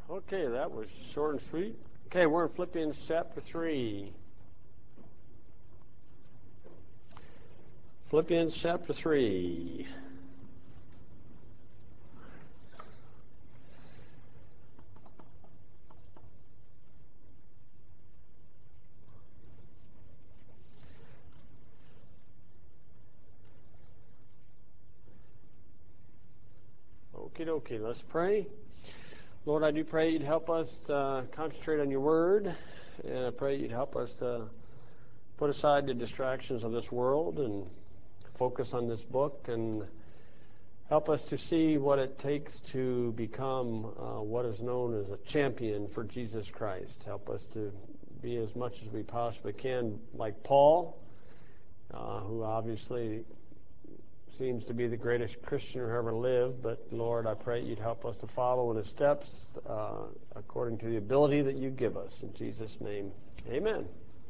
Okay, that was short and sweet. Okay, we're in Philippians chapter 3. Philippians chapter 3. Okie dokie, let's pray. Lord, I do pray you'd help us to concentrate on your word, and I pray you'd help us to put aside the distractions of this world and focus on this book, and help us to see what it takes to become what is known as a champion for Jesus Christ. Help us to be as much as we possibly can like Paul, who obviously seems to be the greatest Christian who ever lived, but Lord, I pray you'd help us to follow in his steps according to the ability that you give us. In Jesus' name, amen.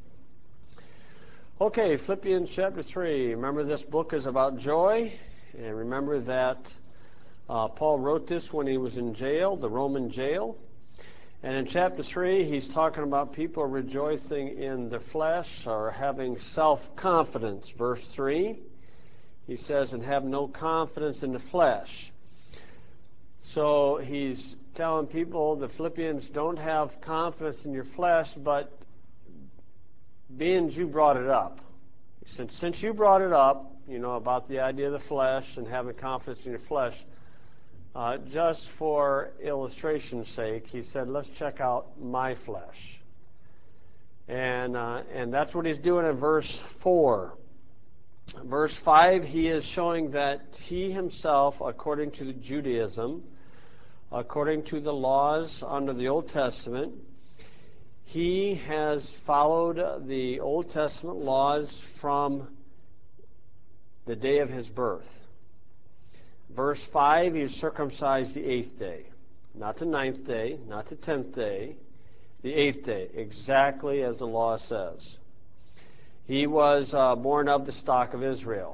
Okay, Philippians chapter 3. Remember, this book is about joy, and remember that Paul wrote this when he was in jail, the Roman jail. And in chapter 3, he's talking about people rejoicing in the flesh or having self-confidence. Verse 3. He says, and have no confidence in the flesh. So he's telling people, the Philippians, don't have confidence in your flesh, but being you brought it up. Since you brought it up, about the idea of the flesh and having confidence in your flesh, just for illustration's sake, he said, let's check out my flesh. And that's what he's doing in verse 4. Verse 5, he is showing that he himself, according to Judaism, according to the laws under the Old Testament, he has followed the Old Testament laws from the day of his birth. Verse 5, he is circumcised the 8th day. Not the 9th day, not the 10th day, the 8th day, exactly as the law says. He was born of the stock of Israel,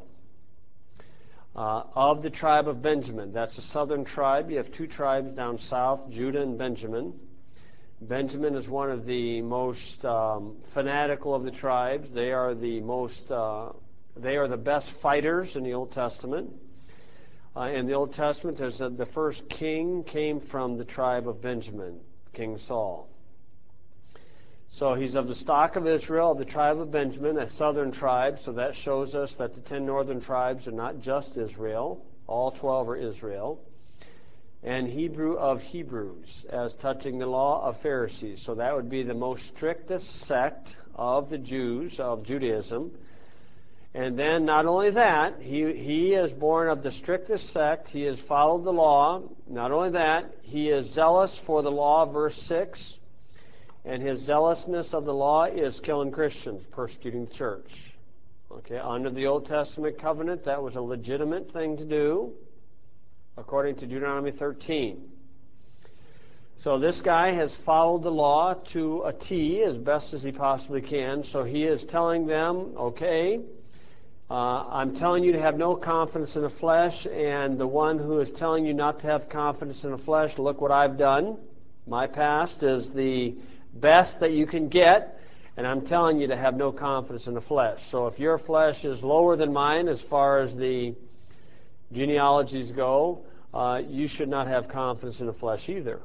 of the tribe of Benjamin. That's a southern tribe. You have two tribes down south, Judah and Benjamin. Benjamin is one of the most fanatical of the tribes. They are the best fighters in the Old Testament. In the Old Testament, there's the first king came from the tribe of Benjamin, King Saul. So he's of the stock of Israel, of the tribe of Benjamin, a southern tribe. So that shows us that the 10 northern tribes are not just Israel. All 12 are Israel. And Hebrew of Hebrews, as touching the law of Pharisees. So that would be the most strictest sect of the Jews, of Judaism. And then not only that, he is born of the strictest sect. He has followed the law. Not only that, he is zealous for the law, verse 6. And his zealousness of the law is killing Christians, persecuting the church. Okay, under the Old Testament covenant, that was a legitimate thing to do, according to Deuteronomy 13. So this guy has followed the law to a T as best as he possibly can. So he is telling them, okay, I'm telling you to have no confidence in the flesh, and the one who is telling you not to have confidence in the flesh, look what I've done. My past is the best that you can get, and I'm telling you to have no confidence in the flesh. So if your flesh is lower than mine as far as the genealogies go, you should not have confidence in the flesh either.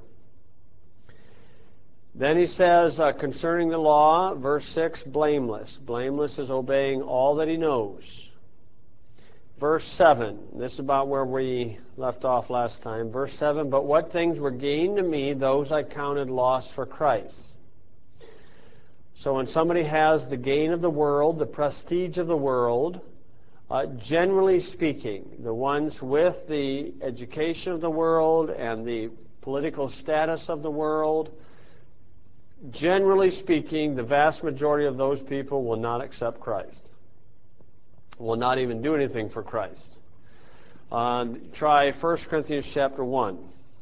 Then he says, concerning the law, verse 6, blameless. Blameless is obeying all that he knows. Verse 7, this is about where we left off last time. Verse 7, but what things were gained to me, those I counted loss for Christ. So when somebody has the gain of the world, the prestige of the world, generally speaking, the ones with the education of the world and the political status of the world, generally speaking, the vast majority of those people will not accept Christ, will not even do anything for Christ. Try 1 Corinthians chapter 1.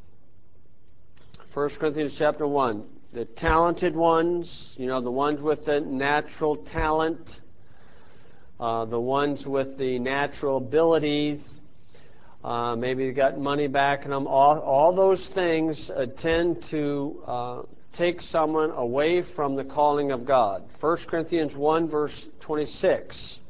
1 Corinthians chapter 1. The talented ones, the ones with the natural talent, the ones with the natural abilities, Maybe they got money backing them. All those things tend to take someone away from the calling of God. 1 Corinthians 1, verse 26.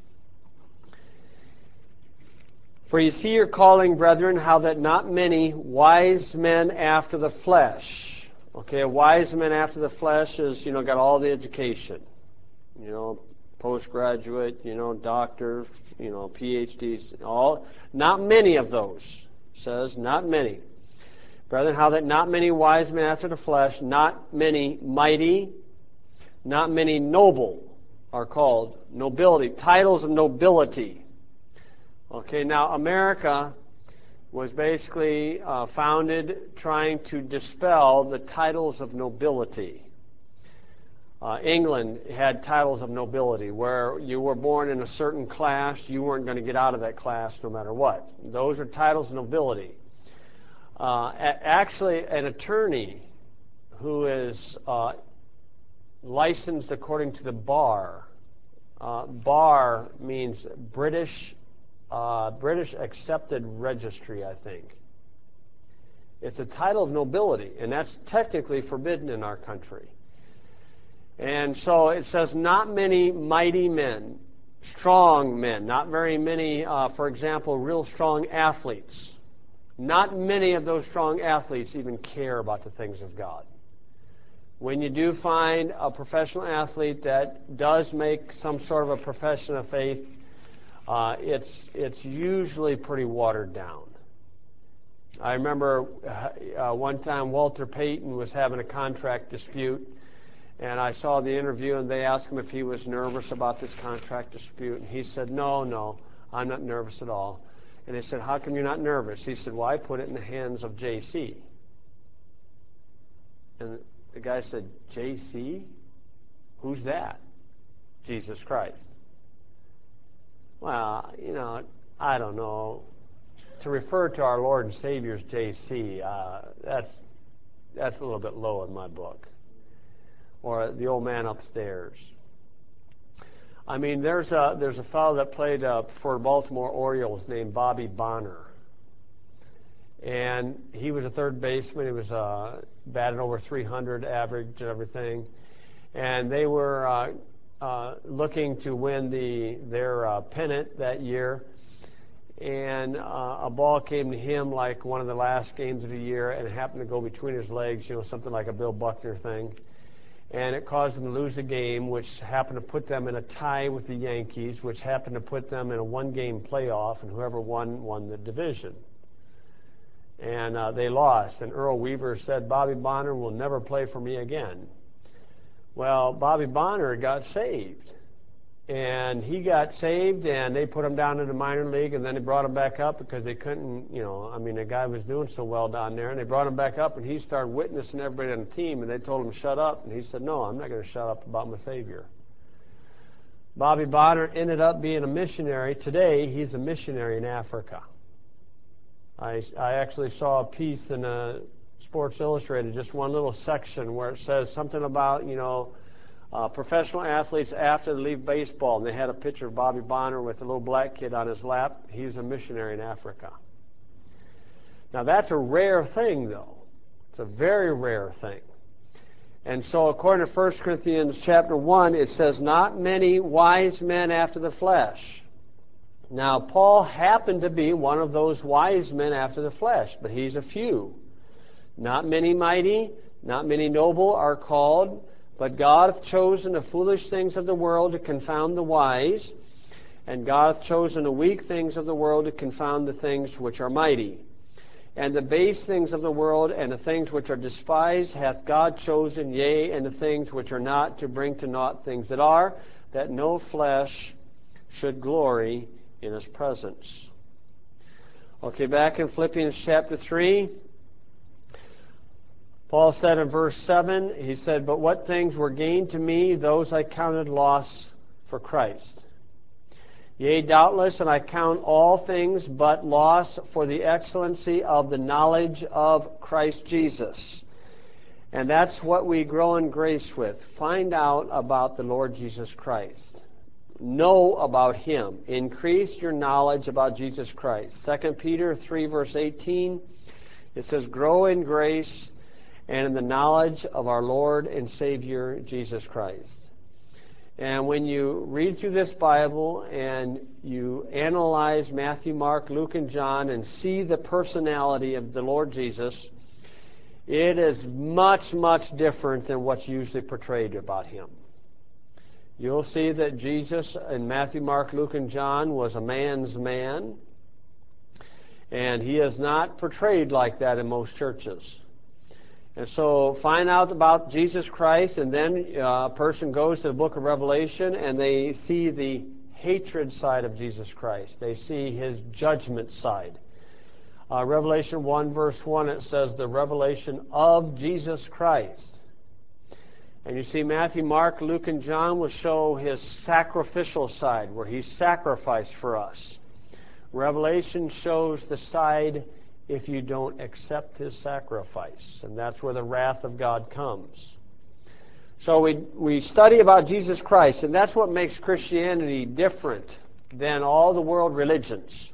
For you see your calling, brethren, how that not many wise men after the flesh. Okay, a wise man after the flesh is, got all the education. Postgraduate, doctor, PhDs, not many of those, says, not many. Brethren, how that not many wise men after the flesh, not many mighty, not many noble are called. Nobility, titles of nobility. Okay, now America was basically founded trying to dispel the titles of nobility. England had titles of nobility where you were born in a certain class, you weren't going to get out of that class no matter what. Those are titles of nobility. Actually, an attorney who is licensed according to the bar, bar means British Accepted Registry, I think. It's a title of nobility, and that's technically forbidden in our country. And so it says, not many mighty men, strong men, not very many, for example, real strong athletes. Not many of those strong athletes even care about the things of God. When you do find a professional athlete that does make some sort of a profession of faith, it's usually pretty watered down. I remember one time Walter Payton was having a contract dispute, and I saw the interview, and they asked him if he was nervous about this contract dispute, and he said, no, I'm not nervous at all. And they said, how come you're not nervous? He said, well, I put it in the hands of J.C. And the guy said, J.C.? Who's that? Jesus Christ. Well, I don't know. To refer to our Lord and Savior as J.C., that's a little bit low in my book. Or the old man upstairs. I mean, there's a fellow that played for Baltimore Orioles named Bobby Bonner. And he was a third baseman. He was batted over 300 average and everything. And they were looking to win their pennant that year. And a ball came to him like one of the last games of the year, and it happened to go between his legs, something like a Bill Buckner thing. And it caused them to lose the game, which happened to put them in a tie with the Yankees, which happened to put them in a one-game playoff, and whoever won the division. And they lost. And Earl Weaver said, Bobby Bonner will never play for me again. Well, Bobby Bonner got saved. And he got saved, and they put him down in the minor league, and then they brought him back up because they couldn't, the guy was doing so well down there, and they brought him back up, and he started witnessing everybody on the team, and they told him, shut up, and he said, no, I'm not going to shut up about my Savior. Bobby Bonner ended up being a missionary. Today, he's a missionary in Africa. I actually saw a piece in Sports Illustrated, just one little section where it says something about, professional athletes after they leave baseball, and they had a picture of Bobby Bonner with a little black kid on his lap. He was a missionary in Africa. Now, that's a rare thing, though. It's a very rare thing. And so, according to 1 Corinthians chapter 1, it says, not many wise men after the flesh. Now, Paul happened to be one of those wise men after the flesh, but he's a few. Not many mighty, not many noble are called, but God hath chosen the foolish things of the world to confound the wise, and God hath chosen the weak things of the world to confound the things which are mighty. And the base things of the world and the things which are despised hath God chosen, yea, and the things which are not, to bring to naught things that are, that no flesh should glory in his presence. Okay, back in Philippians chapter 3. Paul said in verse 7, he said, but what things were gained to me, those I counted loss for Christ. Yea, doubtless, and I count all things but loss for the excellency of the knowledge of Christ Jesus. And that's what we grow in grace with. Find out about the Lord Jesus Christ. know about Him. Increase your knowledge about Jesus Christ. 2 Peter 3, verse 18, it says, grow in grace and in the knowledge of our Lord and Savior, Jesus Christ. And when you read through this Bible and you analyze Matthew, Mark, Luke, and John and see the personality of the Lord Jesus, it is much, much different than what's usually portrayed about Him. You'll see that Jesus in Matthew, Mark, Luke, and John was a man's man, and He is not portrayed like that in most churches. And so find out about Jesus Christ, and then a person goes to the book of Revelation and they see the hatred side of Jesus Christ. They see His judgment side. Revelation 1, verse 1, it says the revelation of Jesus Christ. And you see Matthew, Mark, Luke, and John will show His sacrificial side, where He sacrificed for us. Revelation shows the side if you don't accept His sacrifice. And that's where the wrath of God comes. So we study about Jesus Christ, and that's what makes Christianity different than all the world religions.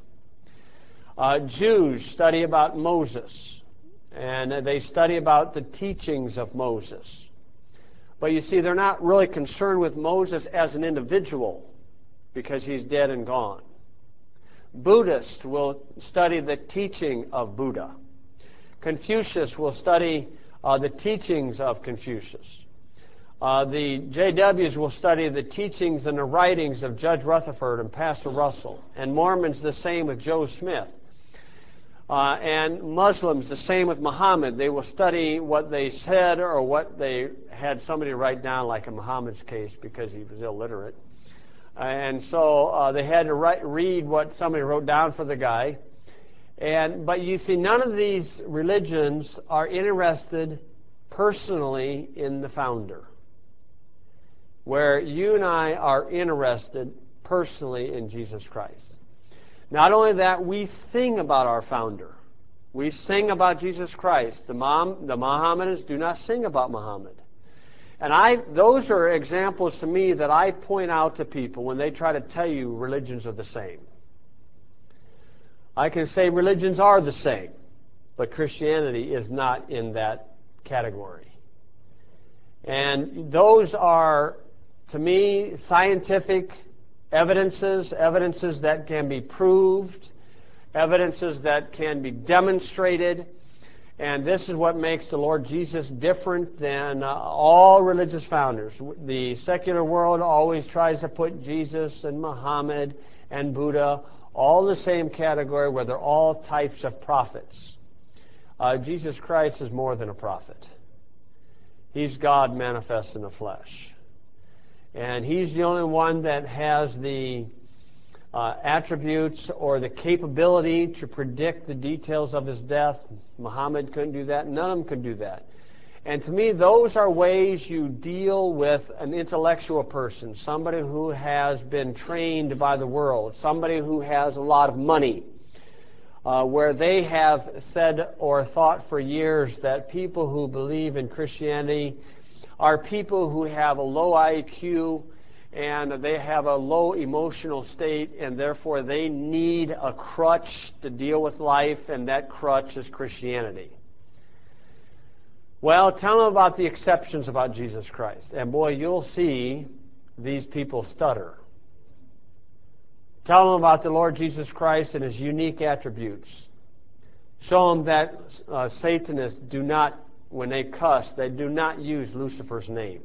Jews study about Moses, and they study about the teachings of Moses. But you see, they're not really concerned with Moses as an individual, because he's dead and gone. Buddhists will study the teaching of Buddha. Confucius will study the teachings of Confucius. The JWs will study the teachings and the writings of Judge Rutherford and Pastor Russell. And Mormons the same with Joe Smith. And Muslims the same with Muhammad. They will study what they said or what they had somebody write down, like in Muhammad's case, because he was illiterate. And so they had to read what somebody wrote down for the guy. But you see, none of these religions are interested personally in the founder, where you and I are interested personally in Jesus Christ. Not only that, we sing about our founder. We sing about Jesus Christ. The Mohammedans do not sing about Muhammad. And those are examples to me that I point out to people when they try to tell you religions are the same. I can say religions are the same, but Christianity is not in that category. And those are, to me, scientific evidences that can be proved, evidences that can be demonstrated. And this is what makes the Lord Jesus different than all religious founders. The secular world always tries to put Jesus and Muhammad and Buddha all in the same category, where they're all types of prophets. Jesus Christ is more than a prophet. He's God manifest in the flesh. And He's the only one that has the attributes or the capability to predict the details of His death. Muhammad couldn't do that. None of them could do that. And to me, those are ways you deal with an intellectual person, somebody who has been trained by the world, somebody who has a lot of money, where they have said or thought for years that people who believe in Christianity are people who have a low IQ and they have a low emotional state, and therefore they need a crutch to deal with life, and that crutch is Christianity. Well, tell them about the exceptions about Jesus Christ, and boy, you'll see these people stutter. Tell them about the Lord Jesus Christ and His unique attributes. Show them that Satanists do not, when they cuss, they do not use Lucifer's name.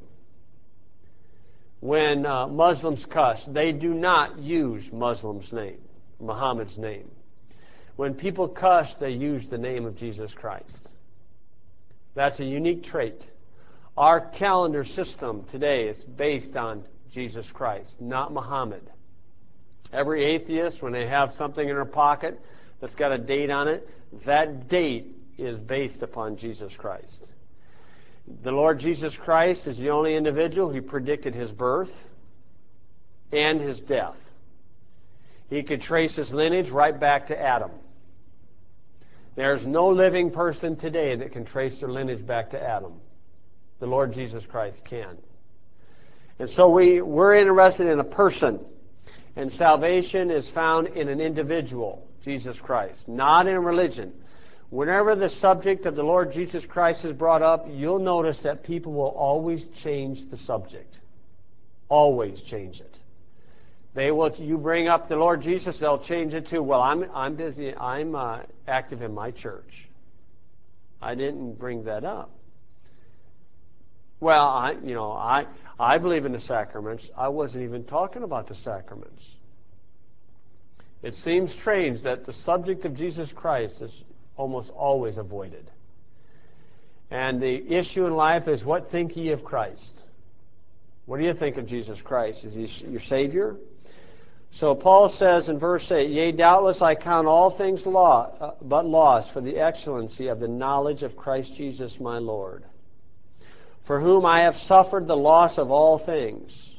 When Muslims cuss, they do not use Muslim's name, Muhammad's name. When people cuss, they use the name of Jesus Christ. That's a unique trait. Our calendar system today is based on Jesus Christ, not Muhammad. Every atheist, when they have something in their pocket that's got a date on it, that date is based upon Jesus Christ. The Lord Jesus Christ is the only individual who predicted His birth and His death. He could trace His lineage right back to Adam. There's no living person today that can trace their lineage back to Adam. The Lord Jesus Christ can. And so we're interested in a person. And salvation is found in an individual, Jesus Christ, not in religion. Whenever the subject of the Lord Jesus Christ is brought up, you'll notice that people will always change the subject. Always change it. They will. You bring up the Lord Jesus, they'll change it to, well, I'm busy. I'm active in my church. I didn't bring that up. Well, I believe in the sacraments. I wasn't even talking about the sacraments. It seems strange that the subject of Jesus Christ is almost always avoided. And the issue in life is, what think ye of Christ? What do you think of Jesus Christ? Is he your Savior? So Paul says in verse 8, Yea, doubtless I count all things but loss for the excellency of the knowledge of Christ Jesus my Lord, for whom I have suffered the loss of all things.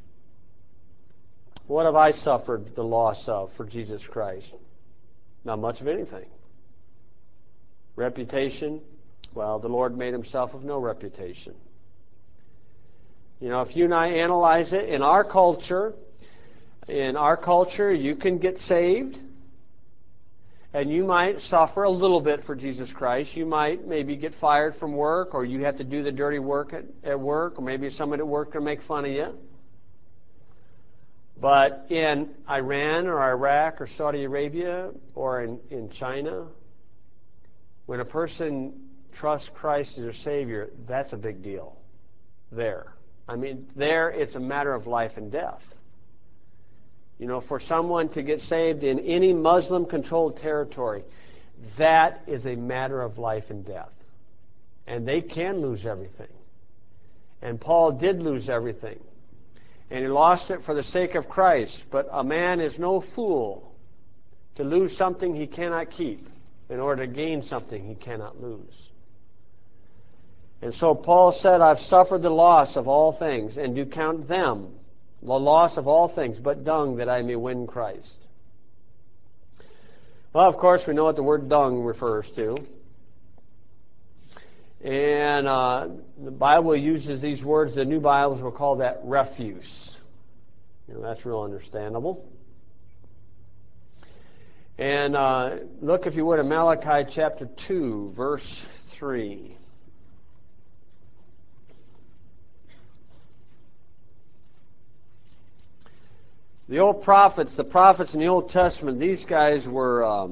What have I suffered the loss of for Jesus Christ? Not much of anything. Reputation? Well, the Lord made himself of no reputation. If you and I analyze it, in our culture, you can get saved, and you might suffer a little bit for Jesus Christ. You might maybe get fired from work, or you have to do the dirty work at work, or maybe somebody at work can make fun of you. But in Iran or Iraq or Saudi Arabia or in China, when a person trusts Christ as their Savior, that's a big deal. There it's a matter of life and death. For someone to get saved in any Muslim-controlled territory, that is a matter of life and death. And they can lose everything. And Paul did lose everything. And he lost it for the sake of Christ. But a man is no fool to lose something he cannot keep in order to gain something he cannot lose. And so Paul said, I've suffered the loss of all things, and do count them the loss of all things, but dung, that I may win Christ. Well, of course, we know what the word dung refers to. And the Bible uses these words. The New Bibles will call that refuse. That's real understandable. And look, if you would, at Malachi chapter 2, verse 3. The prophets in the Old Testament, these guys were,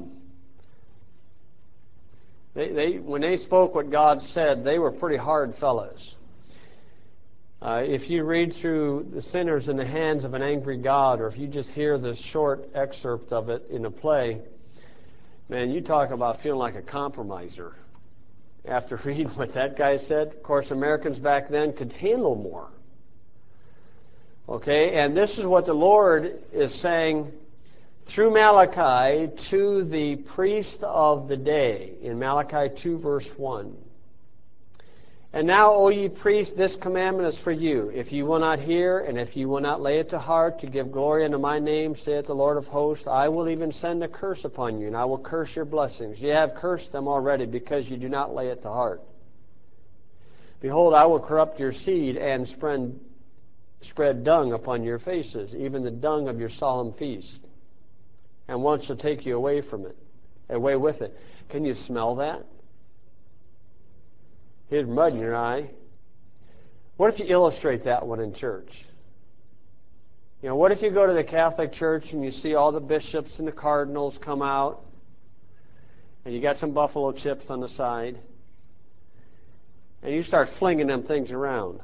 when they spoke what God said, they were pretty hard fellows. If you read through the sinners in the hands of an angry God, or if you just hear the short excerpt of it in a play, man, you talk about feeling like a compromiser after reading what that guy said. Of course, Americans back then could handle more. Okay, and this is what the Lord is saying through Malachi to the priest of the day in Malachi 2, verse 1. And now, O ye priests, this commandment is for you. If you will not hear, and if you will not lay it to heart to give glory unto my name, saith the Lord of hosts, I will even send a curse upon you, and I will curse your blessings. Ye have cursed them already, because you do not lay it to heart. Behold, I will corrupt your seed, and spread dung upon your faces, even the dung of your solemn feast, and wants to take you away with it. Can you smell that? Here's mud in your eye. What if you illustrate that one in church? What if you go to the Catholic Church and you see all the bishops and the cardinals come out, and you got some buffalo chips on the side, and you start flinging them things around?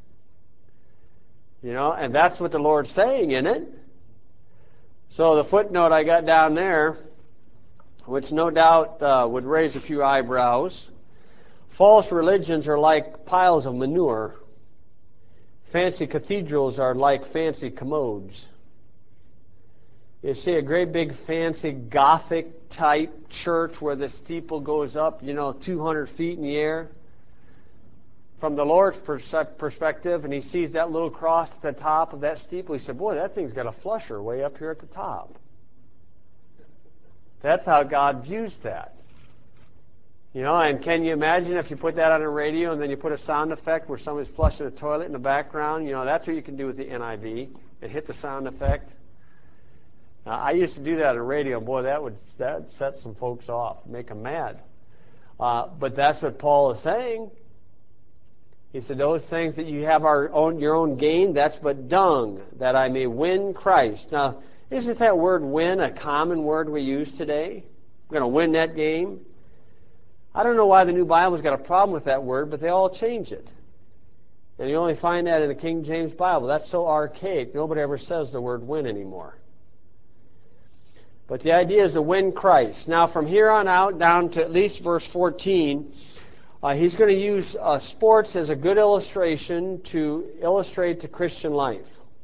And that's what the Lord's saying in it. So the footnote I got down there, which no doubt would raise a few eyebrows, false religions are like piles of manure. Fancy cathedrals are like fancy commodes. You see a great big fancy Gothic type church where the steeple goes up, 200 feet in the air. From the Lord's perspective, and he sees that little cross at the top of that steeple, he said, boy, that thing's got a flusher way up here at the top. That's how God views that. You know, and can you imagine if you put that on a radio and then you put a sound effect where somebody's flushing a toilet in the background? You know, that's what you can do with the NIV and hit the sound effect. I used to do that on radio, and boy, that would set some folks off, make them mad. But that's what Paul is saying. He said, those things that you have your own gain, that's but dung, that I may win Christ. Now, isn't that word win a common word we use today? We're going to win that game. I don't know why the New Bible's got a problem with that word, but they all change it. And you only find that in the King James Bible. That's so archaic. Nobody ever says the word win anymore. But the idea is to win Christ. Now, from here on out, down to at least verse 14, he's going to use sports as a good illustration to illustrate the Christian life.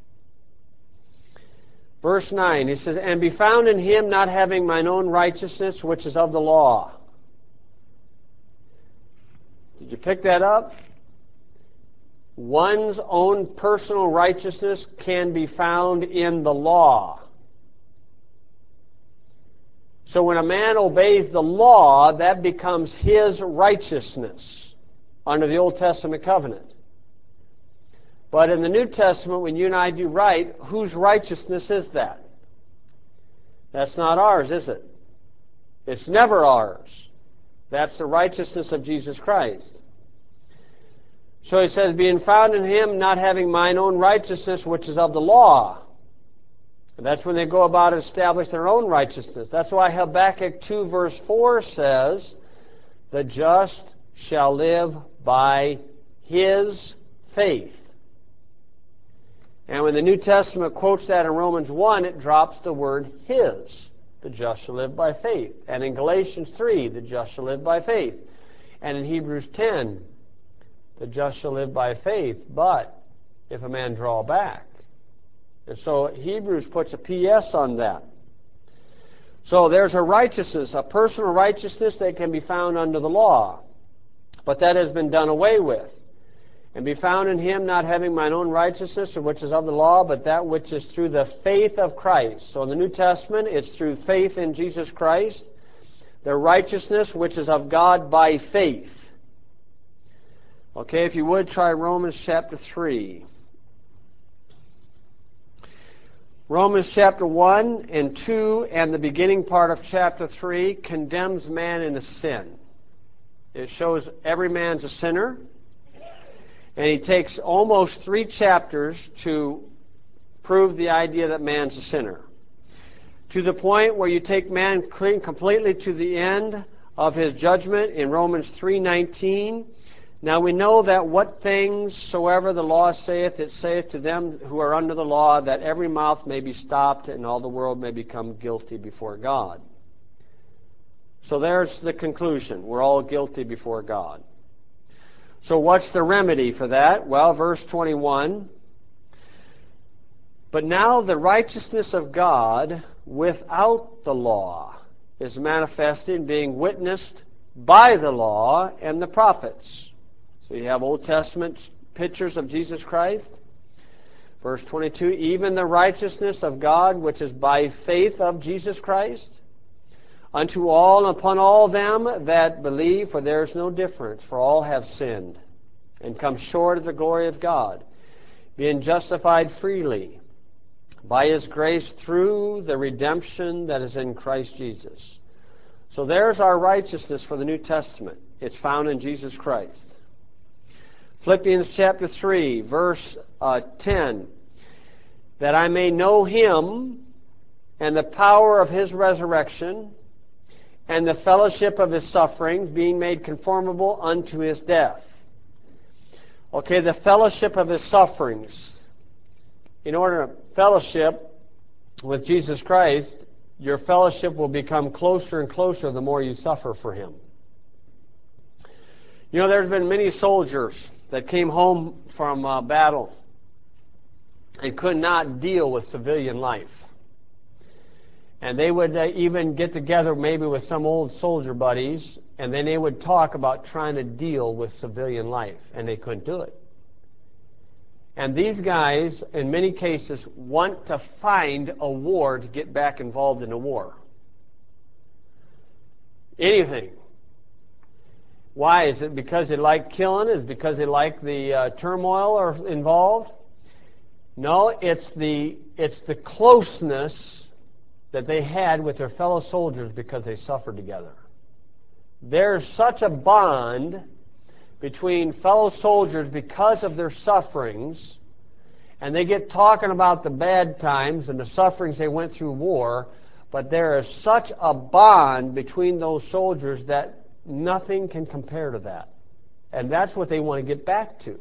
Verse 9, he says, and be found in him, not having mine own righteousness, which is of the law. Did you pick that up? One's own personal righteousness can be found in the law. So when a man obeys the law, that becomes his righteousness under the Old Testament covenant. But in the New Testament, when you and I do right, whose righteousness is that? That's not ours, is it? It's never ours. That's the righteousness of Jesus Christ. So he says, being found in him, not having mine own righteousness, which is of the law. And that's when they go about and establish their own righteousness. That's why Habakkuk 2 verse 4 says, the just shall live by his faith. And when the New Testament quotes that in Romans 1, it drops the word his. The just shall live by faith. And in Galatians 3, the just shall live by faith. And in Hebrews 10, the just shall live by faith, but if a man draw back. And so Hebrews puts a PS on that. So there's a righteousness, a personal righteousness that can be found under the law. But that has been done away with. And be found in him, not having mine own righteousness, which is of the law, but that which is through the faith of Christ. So in the New Testament, it's through faith in Jesus Christ, the righteousness which is of God by faith. Okay, if you would, try Romans chapter 3. Romans chapter 1 and 2 and the beginning part of chapter 3 condemns man in a sin. It shows every man's a sinner. And he takes almost 3 chapters to prove the idea that man's a sinner. To the point where you take man completely to the end of his judgment in Romans 3:19. Now we know that what things soever the law saith, it saith to them who are under the law, that every mouth may be stopped and all the world may become guilty before God. So there's the conclusion. We're all guilty before God. So what's the remedy for that? Well, verse 21. But now the righteousness of God without the law is manifested, being witnessed by the law and the prophets. So you have Old Testament pictures of Jesus Christ. Verse 22, even the righteousness of God, which is by faith of Jesus Christ, unto all and upon all them that believe, for there is no difference, for all have sinned, and come short of the glory of God, being justified freely by his grace through the redemption that is in Christ Jesus. So there's our righteousness for the New Testament. It's found in Jesus Christ. Philippians chapter 3, verse 10, that I may know him and the power of his resurrection and the fellowship of his sufferings, being made conformable unto his death. Okay, the fellowship of his sufferings. In order to fellowship with Jesus Christ, your fellowship will become closer and closer the more you suffer for him. You know, there's been many soldiers that came home from battle and could not deal with civilian life. And they would even get together maybe with some old soldier buddies, and then they would talk about trying to deal with civilian life, and they couldn't do it. And these guys, in many cases, want to find a war to get back involved in a war. Anything. Why? Is it because they like killing? Is it because they like the turmoil involved? No, it's the closeness that they had with their fellow soldiers because they suffered together. There's such a bond between fellow soldiers because of their sufferings, and they get talking about the bad times and the sufferings they went through war, but there is such a bond between those soldiers that nothing can compare to that. And that's what they want to get back to.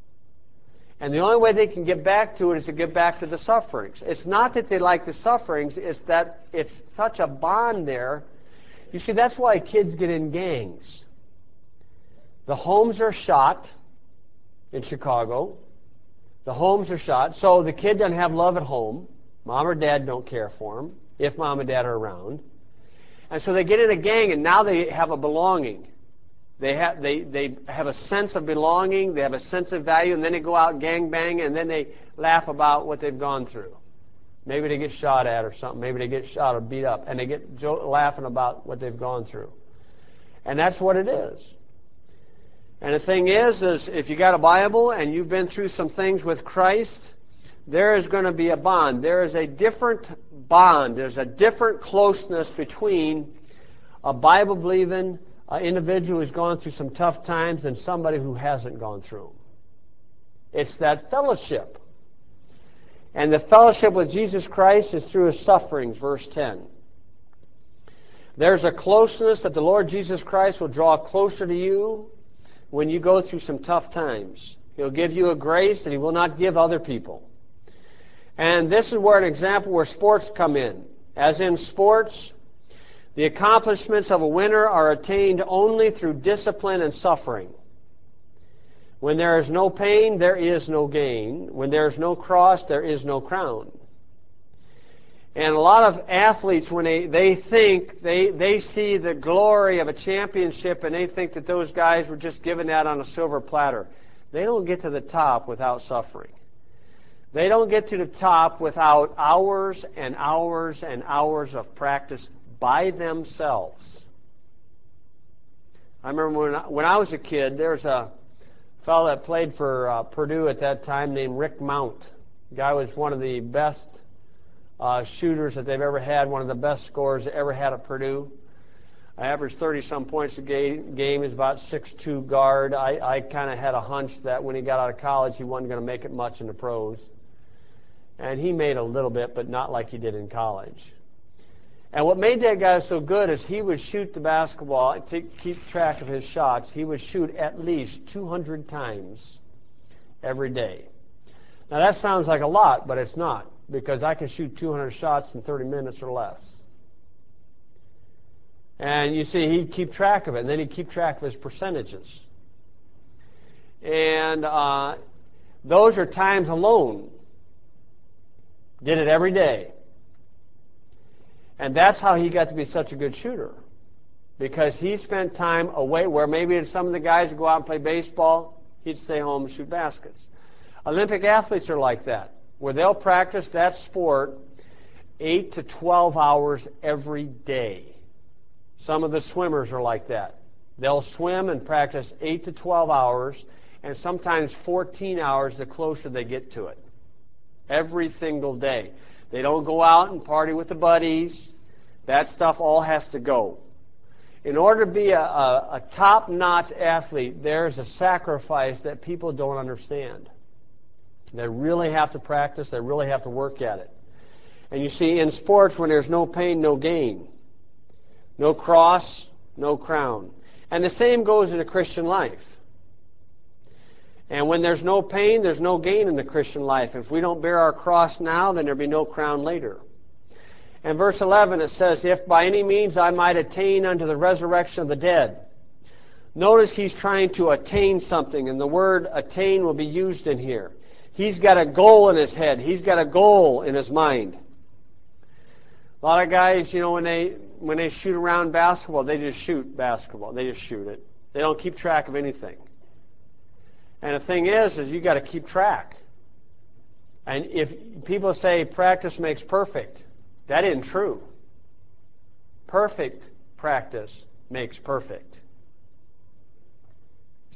And the only way they can get back to it is to get back to the sufferings. It's not that they like the sufferings, it's that it's such a bond there. You see, that's why kids get in gangs. The homes are shot in Chicago. The homes are shot, so the kid doesn't have love at home. Mom or dad don't care for him, if mom and dad are around. And so they get in a gang, and now they have a belonging. They have a sense of belonging, they have a sense of value, and then they go out and gang bang, and then they laugh about what they've gone through. Maybe they get shot at or something. Maybe they get shot or beat up, and they get laughing about what they've gone through. And that's what it is. And the thing is if you got a Bible and you've been through some things with Christ, there is going to be a bond. There is a different bond. There's a different closeness between a Bible-believing individual who's gone through some tough times and somebody who hasn't gone through them. It's that fellowship. And the fellowship with Jesus Christ is through His sufferings, verse 10. There's a closeness that the Lord Jesus Christ will draw closer to you when you go through some tough times. He'll give you a grace that He will not give other people. And this is where an example where sports come in. As in sports, the accomplishments of a winner are attained only through discipline and suffering. When there is no pain, there is no gain. When there is no cross, there is no crown. And a lot of athletes, when they think, they see the glory of a championship and they think that those guys were just given that on a silver platter. They don't get to the top without suffering. They don't get to the top without hours and hours and hours of practice by themselves. I remember when I was a kid, there's a fellow that played for Purdue at that time named Rick Mount. The guy was one of the best shooters that they've ever had, one of the best scorers they ever had at Purdue. I averaged 30-some points a game. He's about 6'2" guard. I kind of had a hunch that when he got out of college, he wasn't going to make it much in the pros. And he made a little bit, but not like he did in college. And what made that guy so good is he would shoot the basketball, to keep track of his shots. He would shoot at least 200 times every day. Now that sounds like a lot, but it's not, because I can shoot 200 shots in 30 minutes or less. And you see, he'd keep track of it, and then he'd keep track of his percentages. And those are times alone. Did it every day. And that's how he got to be such a good shooter. Because he spent time away where maybe some of the guys would go out and play baseball, he'd stay home and shoot baskets. Olympic athletes are like that, where they'll practice that sport 8 to 12 hours every day. Some of the swimmers are like that. They'll swim and practice 8 to 12 hours, and sometimes 14 hours the closer they get to it. Every single day. They don't go out and party with the buddies. That stuff all has to go. In order to be a top-notch athlete, there's a sacrifice that people don't understand. They really have to practice. They really have to work at it. And you see, in sports, when there's no pain, no gain. No cross, no crown. And the same goes in a Christian life. And when there's no pain, there's no gain in the Christian life. If we don't bear our cross now, then there'll be no crown later. And verse 11, it says, if by any means I might attain unto the resurrection of the dead. Notice he's trying to attain something, and the word attain will be used in here. He's got a goal in his head. He's got a goal in his mind. A lot of guys, you know, when they shoot around basketball, they just shoot basketball. They just shoot it. They don't keep track of anything. And the thing is you got to keep track. And if people say practice makes perfect, that isn't true. Perfect practice makes perfect.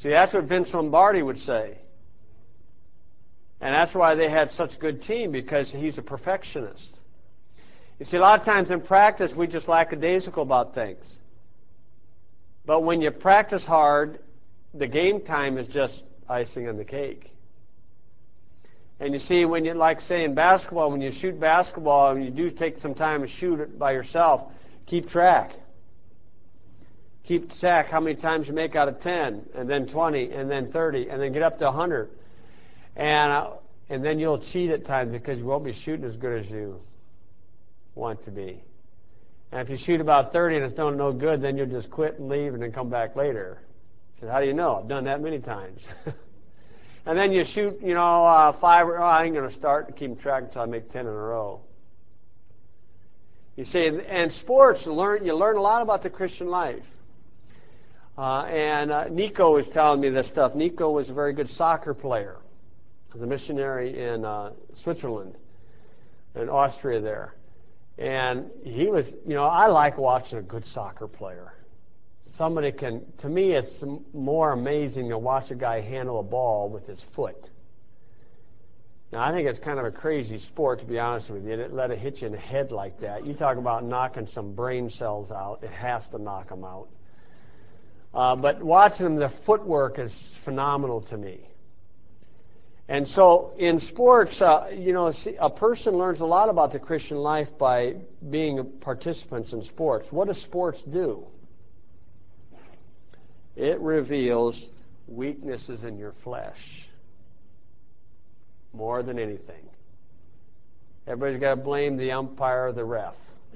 See, that's what Vince Lombardi would say. And that's why they had such a good team, because he's a perfectionist. You see, a lot of times in practice, we just lackadaisical about things. But when you practice hard, the game time is just icing on the cake. And you see, when you, like say in basketball, when you shoot basketball and you do take some time to shoot it by yourself, keep track. Keep track how many times you make out of 10, and then 20, and then 30, and then get up to 100. And then you'll cheat at times because you won't be shooting as good as you want to be. And if you shoot about 30 and it's no good, then you'll just quit and leave and then come back later. I said, how do you know? I've done that many times. And then you shoot, 5, I ain't going to start to keep track until I make 10 in a row. You see, and sports, you learn a lot about the Christian life. Nico was telling me this stuff. Nico was a very good soccer player. He was a missionary in Switzerland and Austria there. And he was, I like watching a good soccer player. To me, it's more amazing to watch a guy handle a ball with his foot. Now, I think it's kind of a crazy sport, to be honest with you. Let it hit you in the head like that. You talk about knocking some brain cells out. It has to knock them out. But watching them, the footwork is phenomenal to me. And so in sports, a person learns a lot about the Christian life by being participants in sports. What does sports do? It reveals weaknesses in your flesh more than anything. Everybody's got to blame the umpire or the ref.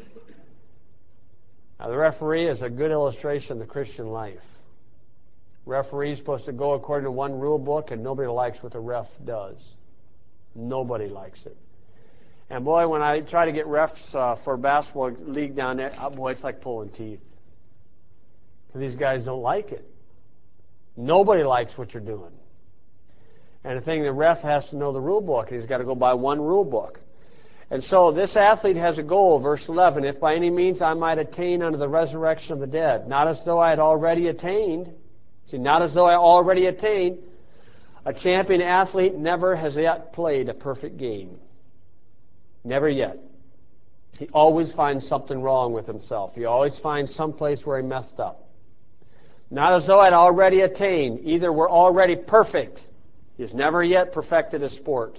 Now, the referee is a good illustration of the Christian life. Referee is supposed to go according to one rule book, and nobody likes what the ref does. Nobody likes it. And boy, when I try to get refs for a basketball league down there, boy, it's like pulling teeth. These guys don't like it. Nobody likes what you're doing. And the thing, the ref has to know the rule book. He's got to go by one rule book. And so this athlete has a goal, verse 11, if by any means I might attain unto the resurrection of the dead, not as though I had already attained. See, not as though I already attained. A champion athlete never has yet played a perfect game. Never yet. He always finds something wrong with himself. He always finds some place where he messed up. Not as though I'd already attained. Either we're already perfect. He's never yet perfected a sport.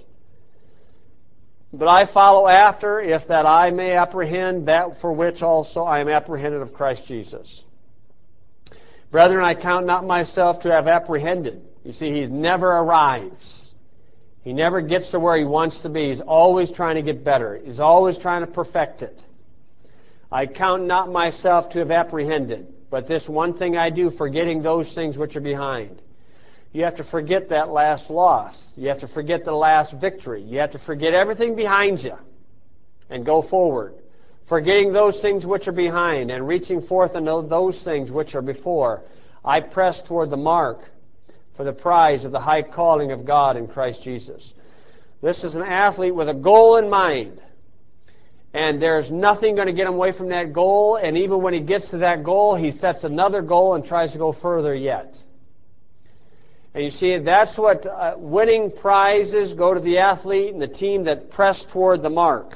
But I follow after, if that I may apprehend that for which also I am apprehended of Christ Jesus. Brethren, I count not myself to have apprehended. You see, he never arrives. He never gets to where he wants to be. He's always trying to get better. He's always trying to perfect it. I count not myself to have apprehended, but this one thing I do, forgetting those things which are behind. You have to forget that last loss. You have to forget the last victory. You have to forget everything behind you and go forward. Forgetting those things which are behind and reaching forth unto those things which are before. I press toward the mark for the prize of the high calling of God in Christ Jesus. This is an athlete with a goal in mind. And there's nothing going to get him away from that goal. And even when he gets to that goal, he sets another goal and tries to go further yet. And you see, that's what winning prizes go to the athlete and the team that press toward the mark.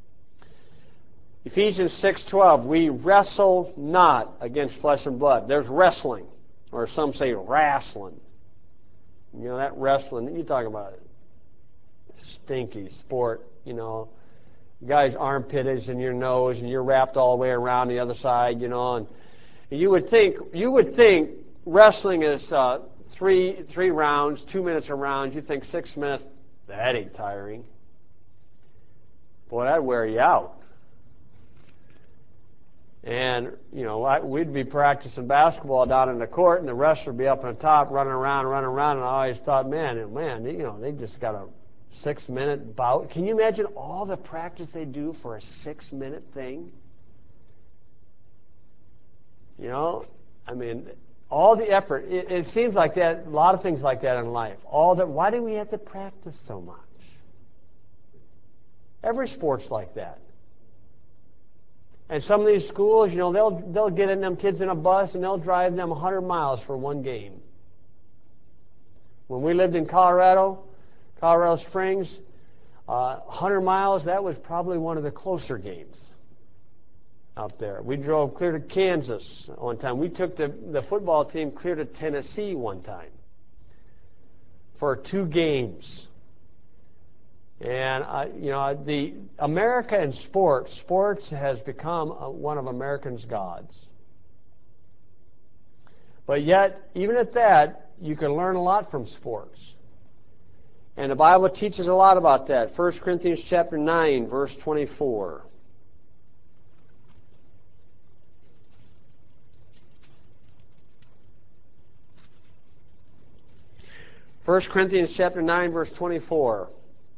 Ephesians 6:12, we wrestle not against flesh and blood. There's wrestling, or some say wrestling. That wrestling, you talk about it. Stinky sport, Guy's armpit is in your nose, and you're wrapped all the way around the other side, and you would think wrestling is three rounds, 2 minutes a round. You think 6 minutes, that ain't tiring. Boy, that'd wear you out. And, we'd be practicing basketball down in the court, and the wrestler would be up on the top running around, and I always thought, man, they just got a 6-minute bout. Can you imagine all the practice they do for a 6-minute thing? All the effort. It seems like that, a lot of things like that in life. Why do we have to practice so much? Every sport's like that. And some of these schools, they'll get in them kids in a bus and they'll drive them 100 miles for one game. When we lived in Colorado Springs, 100 miles, that was probably one of the closer games out there. We drove clear to Kansas one time. We took the football team clear to Tennessee one time for 2 games. And, the America in sports has become one of Americans' gods. But yet, even at that, you can learn a lot from sports. And the Bible teaches a lot about that. 1 Corinthians chapter 9, verse 24. 1 Corinthians chapter 9, verse 24.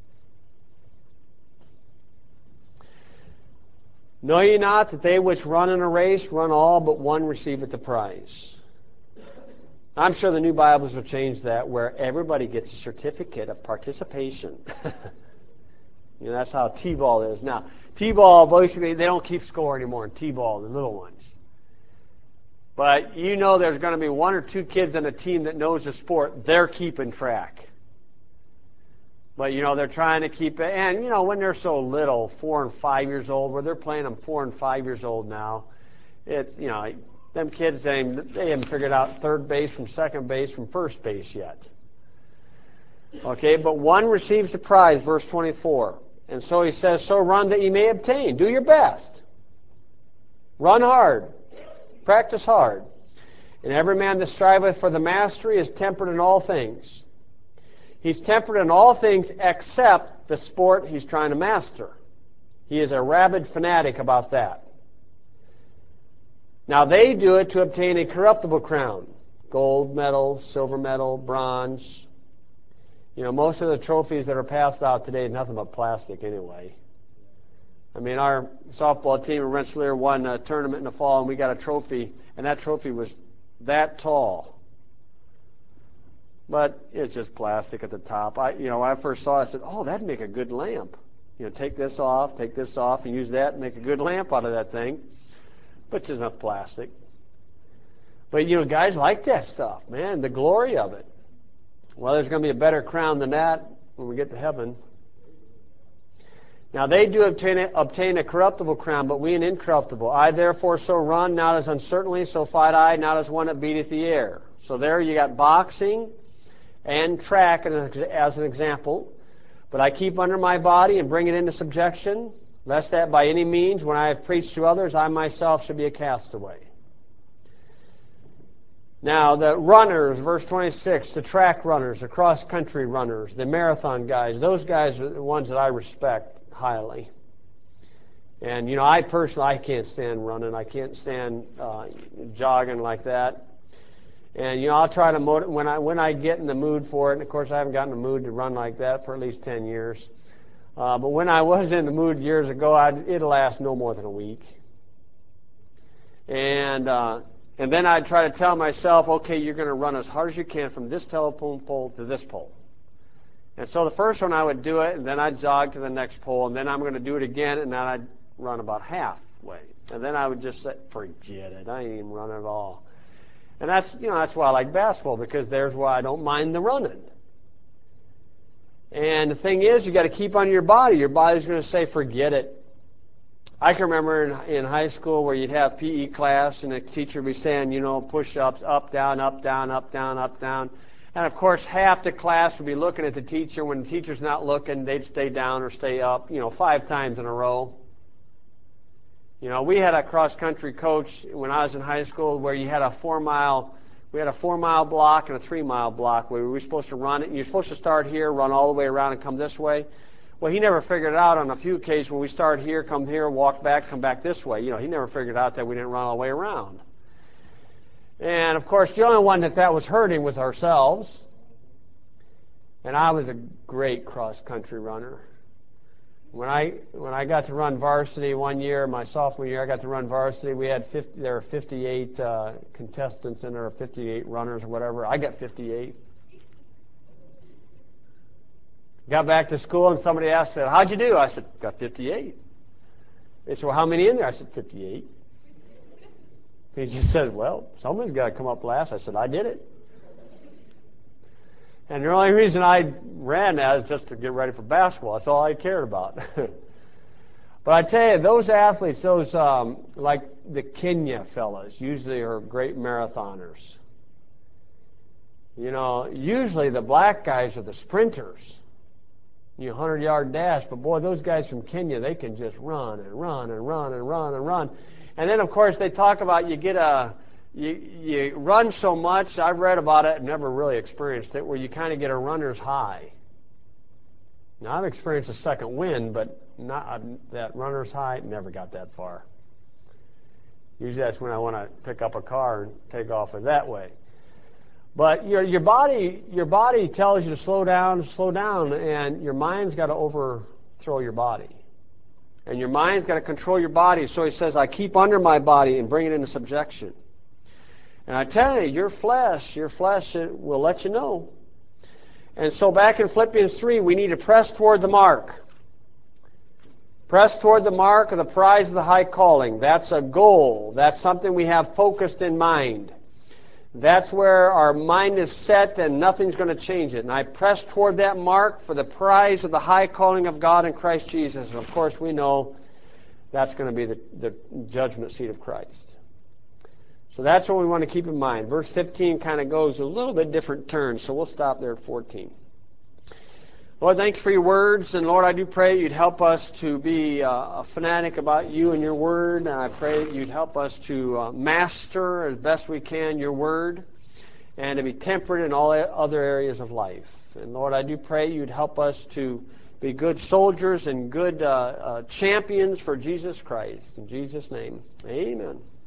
Know ye not that they which run in a race run all, but one receiveth the prize? I'm sure the new Bibles will change that, where everybody gets a certificate of participation. That's how T-ball is now. T-ball, basically, they don't keep score anymore in T-ball, the little ones. But there's going to be 1 or 2 kids on a team that knows the sport. They're keeping track. But, they're trying to keep it. And, when they're so little, 4 and 5 years old, where they're playing them 4 and 5 years old now, it's, them kids, they haven't figured out third base from second base from first base yet. Okay, but one receives the prize, verse 24. And so he says, so run that ye may obtain. Do your best. Run hard. Practice hard. And every man that striveth for the mastery is temperate in all things. He's temperate in all things except the sport he's trying to master. He is a rabid fanatic about that. Now they do it to obtain a corruptible crown. Gold medal, silver medal, bronze. Most of the trophies that are passed out today are nothing but plastic anyway. Our softball team in Rensselaer won a tournament in the fall, and we got a trophy, and that trophy was that tall. But it's just plastic at the top. When I first saw it, I said, oh, that'd make a good lamp. Take this off, and use that and make a good lamp out of that thing. But it's just not plastic. But, guys like that stuff, man, the glory of it. Well, there's going to be a better crown than that when we get to heaven. Now, they do obtain a corruptible crown, but we an incorruptible. I therefore so run, not as uncertainly, so fight I, not as one that beateth the air. So there you got boxing and track as an example. But I keep under my body and bring it into subjection, lest that by any means, when I have preached to others, I myself should be a castaway. Now, the runners, verse 26, the track runners, the cross-country runners, the marathon guys, those guys are the ones that I respect highly. And, I personally, I can't stand running. I can't stand jogging like that. And, I'll try to when I get in the mood for it, and of course I haven't gotten in the mood to run like that for at least 10 years. But when I was in the mood years ago, it'll last no more than a week. And then I'd try to tell myself, okay, you're going to run as hard as you can from this telephone pole to this pole. And so the first one I would do it, and then I'd jog to the next pole, and then I'm going to do it again, and then I'd run about halfway. And then I would just say, forget it, I ain't even run at all. And that's why I like basketball, because there's why I don't mind the running. And the thing is, you got to keep on your body. Your body's going to say, forget it. I can remember in high school where you'd have PE class, and the teacher would be saying, push-ups, up, down, up, down, up, down, up, down. And, of course, half the class would be looking at the teacher. When the teacher's not looking, they'd stay down or stay up, 5 times in a row. We had a cross-country coach when I was in high school where you had a 4-mile block and a 3-mile block where we were supposed to run it. And you're supposed to start here, run all the way around, and come this way. Well, he never figured it out on a few occasions when we started here, come here, walk back, come back this way. He never figured out that we didn't run all the way around. And, of course, the only one that was hurting was ourselves. And I was a great cross-country runner. When I got to run varsity one year, my sophomore year, I got to run varsity. There were 58 contestants in there, or 58 runners or whatever. I got 58. Got back to school and somebody asked, how'd you do? I said, got 58. They said, well, how many in there? I said, 58. He just said, well, someone's got to come up last. I said, I did it. And the only reason I ran that is just to get ready for basketball. That's all I cared about. But I tell you, those athletes, those like the Kenya fellas, usually are great marathoners. You know, usually the black guys are the sprinters. 100-yard dash, but boy, those guys from Kenya, they can just run and run and run and run and run. And then, of course, they talk about you run so much. I've read about it, never really experienced it, where you kind of get a runner's high. Now, I've experienced a second wind, but not that runner's high. Never got that far. Usually, that's when I want to pick up a car and take off it that way. But your body tells you to slow down, and your mind's got to overthrow your body. And your mind's got to control your body. So he says, I keep under my body and bring it into subjection. And I tell you, your flesh will let you know. And so back in Philippians 3, we need to press toward the mark. Press toward the mark of the prize of the high calling. That's a goal. That's something we have focused in mind. That's where our mind is set and nothing's going to change it. And I press toward that mark for the prize of the high calling of God in Christ Jesus. And of course we know that's going to be the judgment seat of Christ. So that's what we want to keep in mind. Verse 15 kind of goes a little bit different turn, so we'll stop there at 14. Lord, thank you for your words, and Lord, I do pray you'd help us to be a fanatic about you and your word, and I pray that you'd help us to master as best we can your word, and to be temperate in all other areas of life. And Lord, I do pray you'd help us to be good soldiers and good champions for Jesus Christ. In Jesus' name, amen.